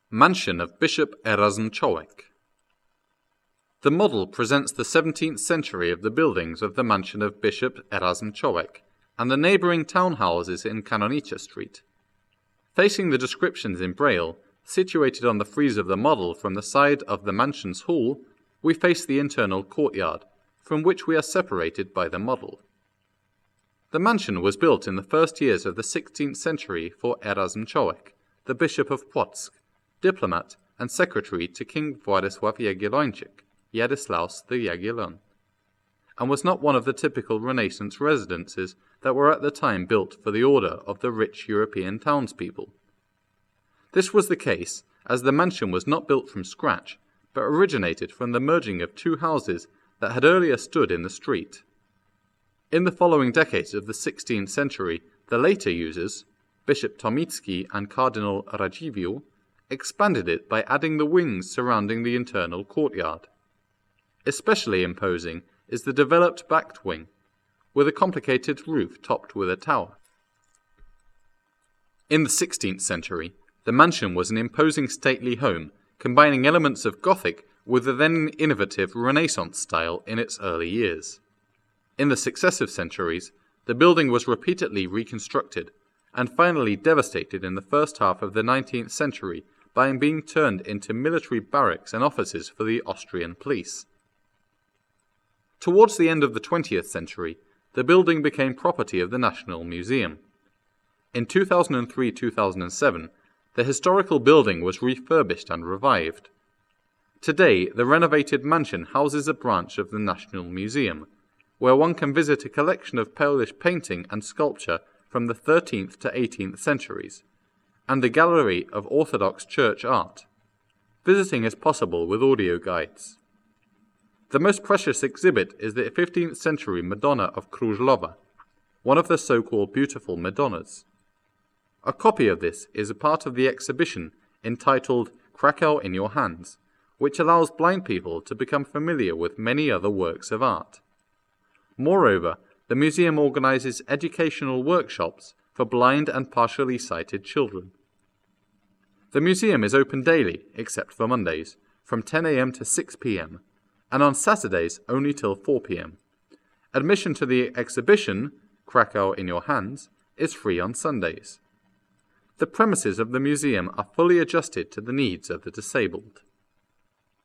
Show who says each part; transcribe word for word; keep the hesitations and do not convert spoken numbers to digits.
Speaker 1: Mansion of Bishop Erasm Człowiek. The model presents the seventeenth century of the buildings of the mansion of Bishop Erasm Człowiek and the neighbouring townhouses in Kanownicza Street. Facing the descriptions in Braille, situated on the frieze of the model from the side of the mansion's hall, we face the internal courtyard, from which we are separated by the model. The mansion was built in the first years of the sixteenth century for Erasm Człowiek, the Bishop of Płock, diplomat and secretary to King Władysław Jagiellończyk, Władysław the Jagiellon, and was not one of the typical Renaissance residences that were at the time built for the order of the rich European townspeople. This was the case as the mansion was not built from scratch, but originated from the merging of two houses that had earlier stood in the street. In the following decades of the sixteenth century, the later users, Bishop Tomicki and Cardinal Radziwiłł, expanded it by adding the wings surrounding the internal courtyard. Especially imposing is the developed backed wing, with a complicated roof topped with a tower. In the sixteenth century, the mansion was an imposing stately home, combining elements of Gothic with the then innovative Renaissance style in its early years. In the successive centuries, the building was repeatedly reconstructed, and finally devastated in the first half of the nineteenth century by being turned into military barracks and offices for the Austrian police. Towards the end of the twentieth century, the building became property of the National Museum. In two thousand three to two thousand seven, the historical building was refurbished and revived. Today, the renovated mansion houses a branch of the National Museum, where one can visit a collection of Polish painting and sculpture from the thirteenth to eighteenth centuries, and the Gallery of Orthodox Church Art. Visiting is possible with audio guides. The most precious exhibit is the fifteenth century Madonna of Krzyżowa, one of the so-called beautiful Madonnas. A copy of this is a part of the exhibition entitled Krakow in Your Hands, which allows blind people to become familiar with many other works of art. Moreover, the museum organizes educational workshops for blind and partially sighted children. The museum is open daily, except for Mondays, from ten a m to six p m, and on Saturdays only till four p m. Admission to the exhibition, Krakow in Your Hands, is free on Sundays. The premises of the museum are fully adjusted to the needs of the disabled.